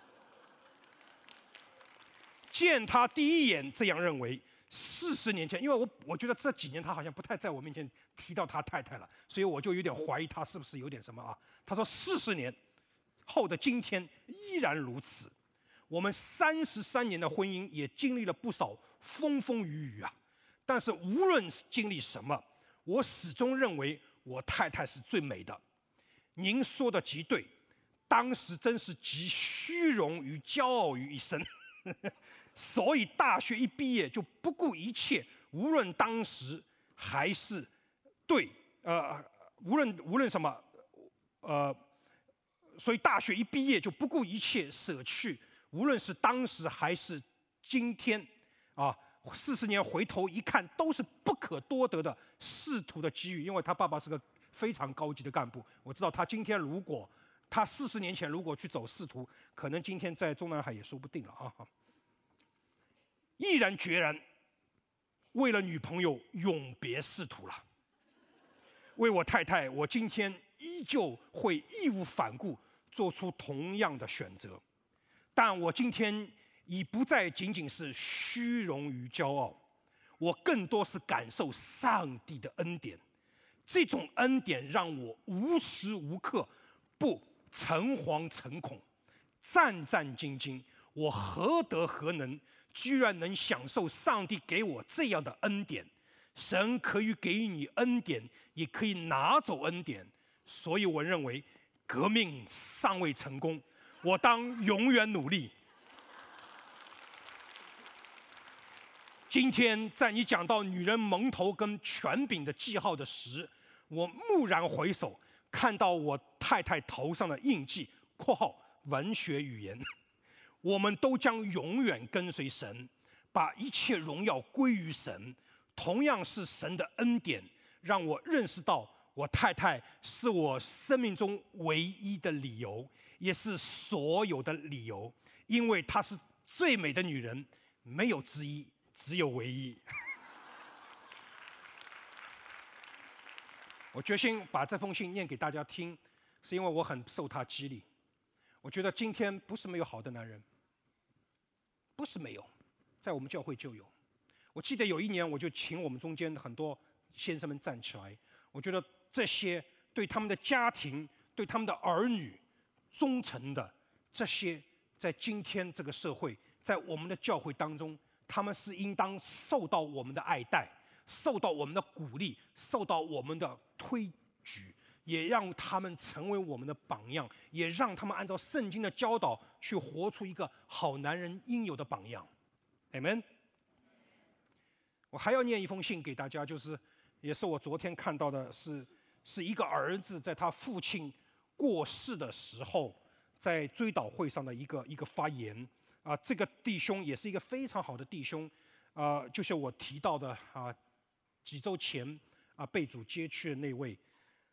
见他第一眼这样认为。40年前，因为我觉得这几年他好像不太在我面前提到他太太了，所以我就有点怀疑他是不是有点什么啊？他说40年后的今天依然如此。我们33年的婚姻也经历了不少风风雨雨啊，但是无论是经历什么，我始终认为我太太是最美的。您说的极对，当时真是集虚荣与骄傲于一身。所以大学一毕业就不顾一切，无论当时还是无论什么，所以大学一毕业就不顾一切舍去，无论是当时还是今天，40年回头一看，都是不可多得的仕途的机遇。因为他爸爸是个非常高级的干部，我知道他今天他40年前如果去走仕途，可能今天在中南海也说不定了啊。毅然决然为了女朋友永别仕途了。为我太太，我今天依旧会义无反顾做出同样的选择，但我今天已不再仅仅是虚荣与骄傲，我更多是感受上帝的恩典。这种恩典让我无时无刻不诚惶诚恐、战战兢兢。我何德何能，居然能享受上帝给我这样的恩典？神可以给予你恩典，也可以拿走恩典。所以我认为，革命尚未成功，我当永远努力。今天在你讲到女人蒙头跟权柄的记号的时，我蓦然回首，看到我太太头上的印记（括号文学语言）。我们都将永远跟随神，把一切荣耀归于神。同样是神的恩典，让我认识到我太太是我生命中唯一的理由，也是所有的理由，因为她是最美的女人，没有之一，只有唯一。我决心把这封信念给大家听，是因为我很受她激励。我觉得今天不是没有好的男人，不是没有，在我们教会就有。我记得有一年，我就请我们中间很多先生们站起来。我觉得这些对他们的家庭、对他们的儿女忠诚的这些，在今天这个社会，在我们的教会当中，他们是应当受到我们的爱戴，受到我们的鼓励，受到我们的推举，也让他们成为我们的榜样，也让他们按照圣经的教导去活出一个好男人应有的榜样。Amen。我还要念一封信给大家，也是我昨天看到的，是是一个儿子在他父亲过世的时候，在追悼会上的一个发言啊。这个弟兄也是一个非常好的弟兄啊，就是我提到的啊，几周前啊被主接去的那位。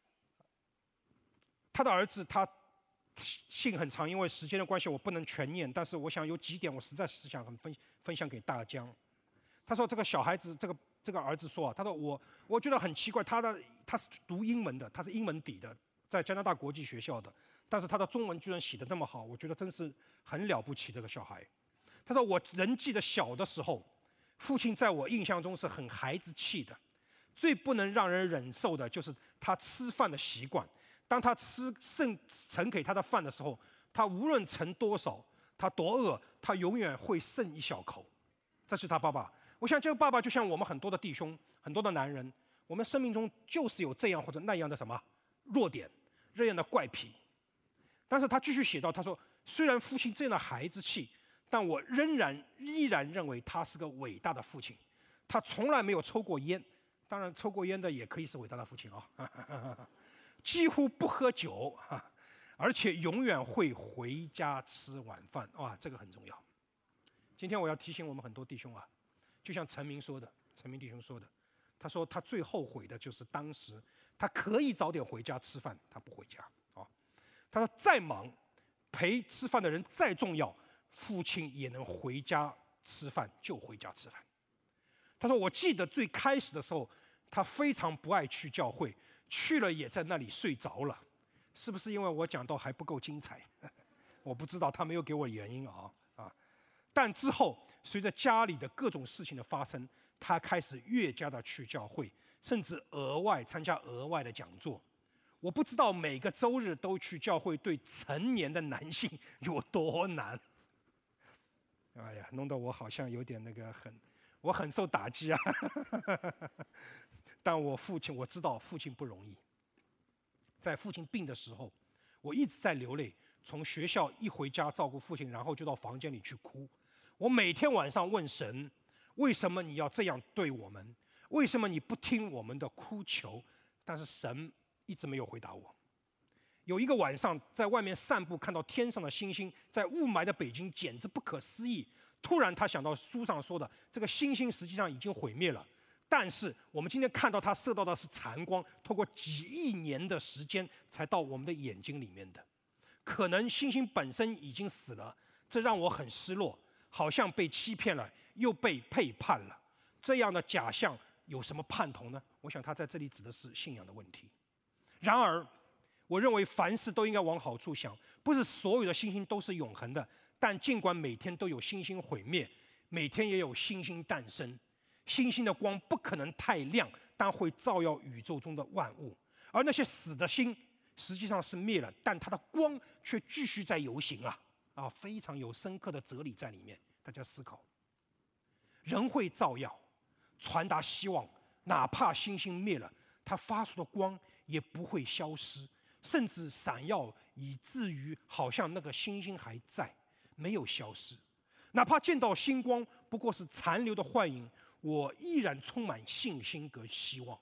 他的儿子他信很长，因为时间的关系我不能全念，但是我想有几点我实在是想分享给大家。他说这个小孩子这个儿子说啊，他说我觉得很奇怪，他是读英文的，他是英文底的，在加拿大国际学校的，但是他的中文居然写得这么好，我觉得真是很了不起这个小孩。他说我仍记得小的时候，父亲在我印象中是很孩子气的，最不能让人忍受的就是他吃饭的习惯。当他吃盛给他的饭的时候，他无论盛多少，他多饿，他永远会剩一小口。这是他爸爸。我想这个爸爸就像我们很多的弟兄，很多的男人，我们生命中就是有这样或者那样的什么弱点，这样的怪癖。但是他继续写到，他说虽然父亲这样的孩子气，但我依然认为他是个伟大的父亲。他从来没有抽过烟，当然抽过烟的也可以是伟大的父亲啊。几乎不喝酒而且永远会回家吃晚饭。哇，这个很重要。今天我要提醒我们很多弟兄啊，就像陈明弟兄说的，他说他最后悔的就是当时他可以早点回家吃饭，他不回家啊。他说再忙，陪吃饭的人再重要，父亲也能回家吃饭就回家吃饭。他说我记得最开始的时候，他非常不爱去教会，去了也在那里睡着了，是不是因为我讲到还不够精彩？我不知道，他没有给我原因啊。但之后随着家里的各种事情的发生，他开始越加的去教会，甚至参加额外的讲座。我不知道每个周日都去教会对成年的男性有多难。哎呀，弄得我好像有点我很受打击啊。但我知道父亲不容易。在父亲病的时候，我一直在流泪。从学校一回家照顾父亲，然后就到房间里去哭。我每天晚上问神，为什么你要这样对我们？为什么你不听我们的哭求？但是神一直没有回答我。有一个晚上在外面散步，看到天上的星星，在雾霾的北京简直不可思议。突然他想到书上说的，这个星星实际上已经毁灭了，但是我们今天看到它射到的是残光，透过几亿年的时间才到我们的眼睛里面的。可能星星本身已经死了，这让我很失落，好像被欺骗了，又被背叛了。这样的假象有什么盼头呢？我想他在这里指的是信仰的问题。然而我认为凡事都应该往好处想，不是所有的星星都是永恒的，但尽管每天都有星星毁灭，每天也有星星诞生。星星的光不可能太亮，但会照耀宇宙中的万物。而那些死的星实际上是灭了，但它的光却继续在游行啊，非常有深刻的哲理在里面。大家思考，人会照耀，传达希望，哪怕星星灭了，它发出的光也不会消失，甚至闪耀，以至于好像那个星星还在，没有消失。哪怕见到星光不过是残留的幻影，我依然充满信心和希望，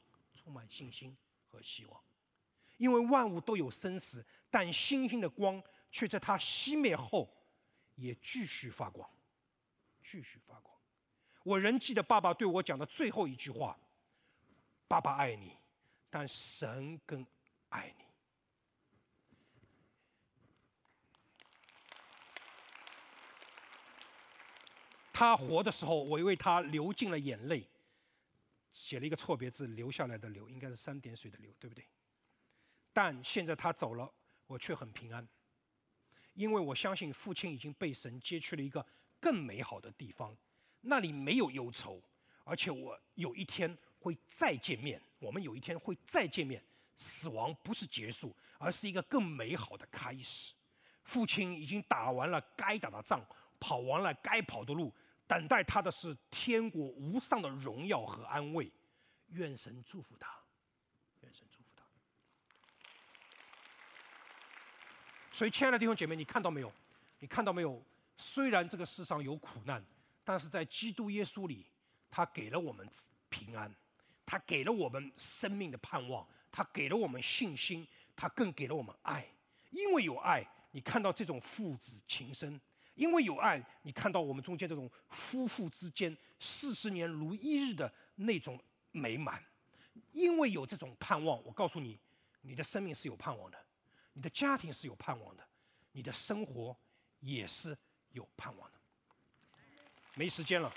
因为万物都有生死，但星星的光却在它熄灭后也继续发光。我仍记得爸爸对我讲的最后一句话：爸爸爱你，但神更爱你。他活的时候，我为他流尽了眼泪，写了一个错别字，流下来的流应该是3点水的流，对不对？但现在他走了，我却很平安，因为我相信父亲已经被神接去了一个更美好的地方，那里没有忧愁，而且我们有一天会再见面。死亡不是结束，而是一个更美好的开始。父亲已经打完了该打的仗，跑完了该跑的路，等待他的是天国无上的荣耀和安慰。愿神祝福他。所以，亲爱的弟兄姐妹，你看到没有？虽然这个世上有苦难，但是在基督耶稣里，他给了我们平安，他给了我们生命的盼望， 他给了我们信心，他更给了我们爱。因为有爱，你看到这种父子情深；因为有爱，你看到我们中间这种夫妇之间40年如一日的那种美满。因为有这种盼望，我告诉你，你的生命是有盼望的，你的家庭是有盼望的，你的生活也是有盼望的。没时间了。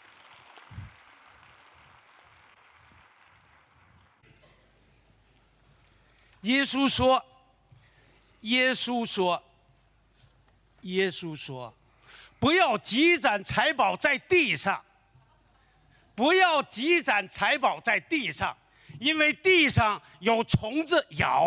耶稣说，不要积攒财宝在地上，不要积攒财宝在地上，因为地上有虫子咬，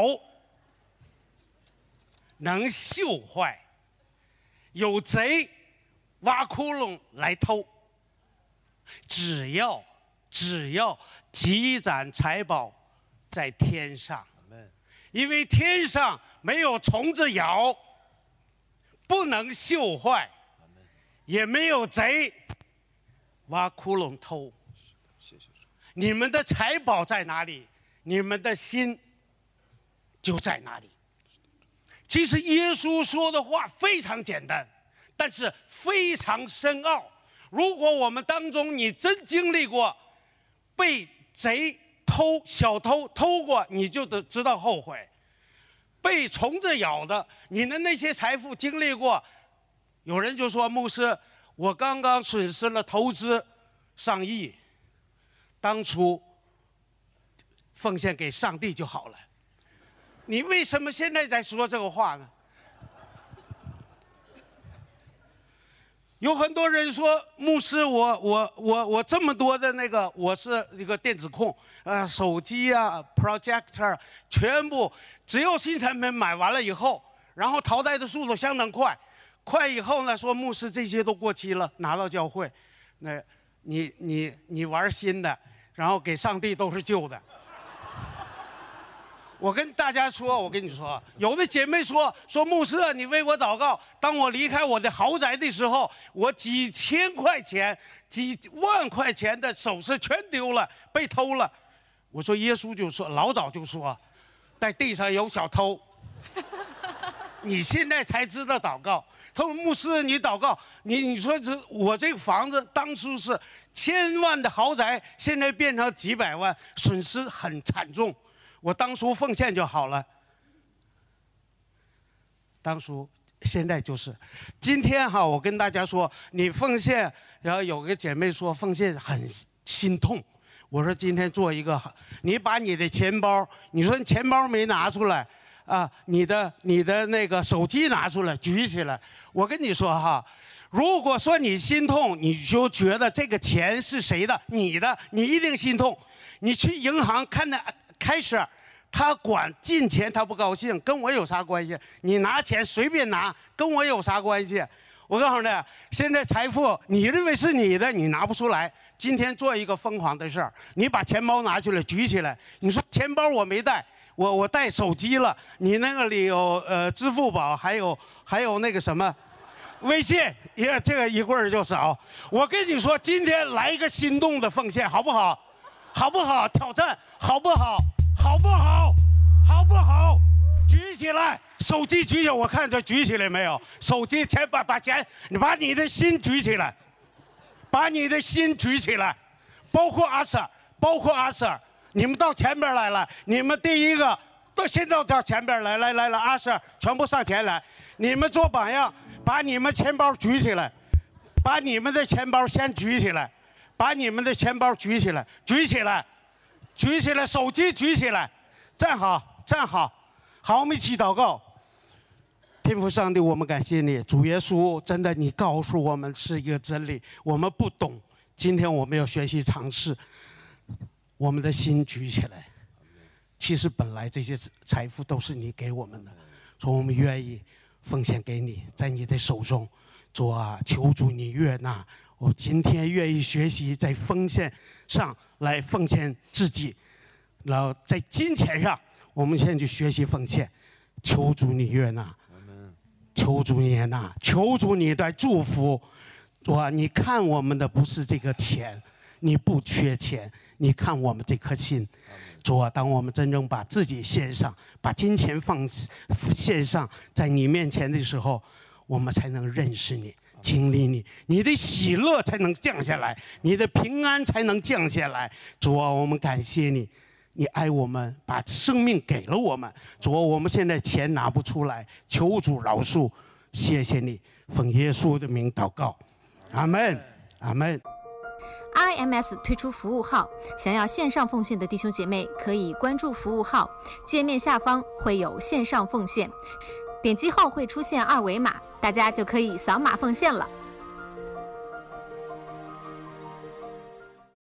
能锈坏；有贼挖窟窿来偷。只要积攒财宝在天上。因为天上没有虫子咬，不能锈坏，也没有贼挖窟窿偷。你们的财宝在哪里，你们的心就在哪里。其实耶稣说的话非常简单，但是非常深奥。如果我们当中你真经历过被贼小偷偷过，你就得知道后悔；被虫子咬的，你的那些财富经历过，有人就说：牧师，我刚刚损失了投资上亿，当初奉献给上帝就好了。你为什么现在才说这个话呢？有很多人说，牧师，我这么多的那个，我是一个电子控，手机啊 ，projector， 全部只有新产品买完了以后，然后淘汰的速度相当快，快以后呢，说牧师这些都过期了，拿到教会，那你玩新的，然后给上帝都是旧的。我跟大家说，我跟你说，有的姐妹说牧师啊，你为我祷告。当我离开我的豪宅的时候，我几千块钱、几万块钱的首饰全丢了，被偷了。我说耶稣就说，老早就说，在地上有小偷。你现在才知道祷告。他说牧师，你祷告，你说我这个房子当初是1000万的豪宅，现在变成几百万，损失很惨重。我当初奉献就好了，现在就是，今天哈，我跟大家说，你奉献，然后有个姐妹说奉献很心痛，我说今天做一个，你把你的钱包，你说你钱包没拿出来啊，你的那个手机拿出来，举起来，我跟你说哈，如果说你心痛，你就觉得这个钱是谁的，你的，你一定心痛，你去银行看那。开始，他管进钱，他不高兴，跟我有啥关系？你拿钱随便拿，跟我有啥关系？我告诉你，现在财富你认为是你的，你拿不出来。今天做一个疯狂的事儿，你把钱包拿出来，举起来。你说钱包我没带，我带手机了。你那个里有支付宝，还有那个什么，微信，这个一会儿就少。我跟你说，今天来一个心动的奉献，好不好？好不好？挑战好不好？好不好？好不好？举起来，手机举起来，我看这举起来没有？手机钱把钱，你把你的心举起来，把你的心举起来，包括阿 Sir，你们到前边来了，你们第一个现在到前边来，阿 Sir 全部上前来，你们做榜样，把你们钱包举起来，把你们的钱包先举起来。把你们的钱包举起来，手机举起来，站好，好，我们一起祷告。天父上帝，我们感谢你，主耶稣，真的，你告诉我们是一个真理，我们不懂，今天我们要学习尝试，我们的心举起来。其实本来这些财富都是你给我们的，所以我们愿意奉献给你，在你的手中，主啊，求主你悦纳。我今天愿意学习在奉献上来奉献自己，然后在金钱上，我们现在就学习奉献。求主你悦纳，求主你悦纳，求主你的祝福。你看我们的不是这个钱， 你不缺钱，你看我们这颗心。主啊，当我们真正把自己献上，把金钱献上，在你面前的时候，我们才能认识你，经历你，你的喜乐才能降下来，你的平安才能降下来。主啊，我们感谢你，你爱我们，把生命给了我们。主啊，我们现在钱拿不出来，求主饶恕，谢谢你，奉耶稣的名祷告，阿们，阿们。 RMS 推出服务号，想要线上奉献的弟兄姐妹可以关注服务号，界面下方会有线上奉献，点击后会出现2维码，大家就可以扫码奉献了。